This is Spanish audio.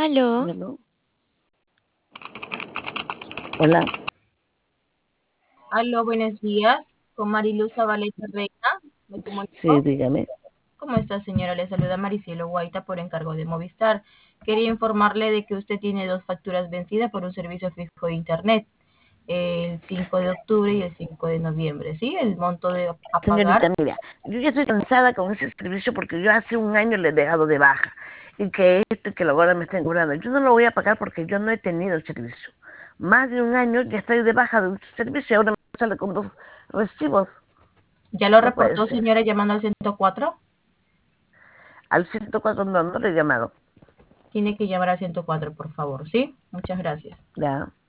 Aló, Bueno, hola, Aló, buenos días. Con Mariluz Zabaleta Reina. Me sí, comunico. dígame. ¿Cómo está, señora? Le saluda Maricielo Guaita por encargo de Movistar. Quería informarle de que usted tiene dos facturas vencidas por un servicio fijo de Internet, el 5 de octubre y el 5 de noviembre, ¿sí? El monto a Señorita, pagar. mira, yo ya estoy cansada con ese servicio porque yo hace un año le he dejado de baja y que esto y que ahora me estén cobrando. Yo no lo voy a pagar porque yo no he tenido el servicio. Más de un año ya estoy de baja de un servicio y ahora me sale con dos recibos. ¿Ya lo No puede reportó, ser. señora, llamando al 104? Al 104 no, no le he llamado. Tiene que llamar al 104, por favor, ¿sí? Muchas gracias. Ya.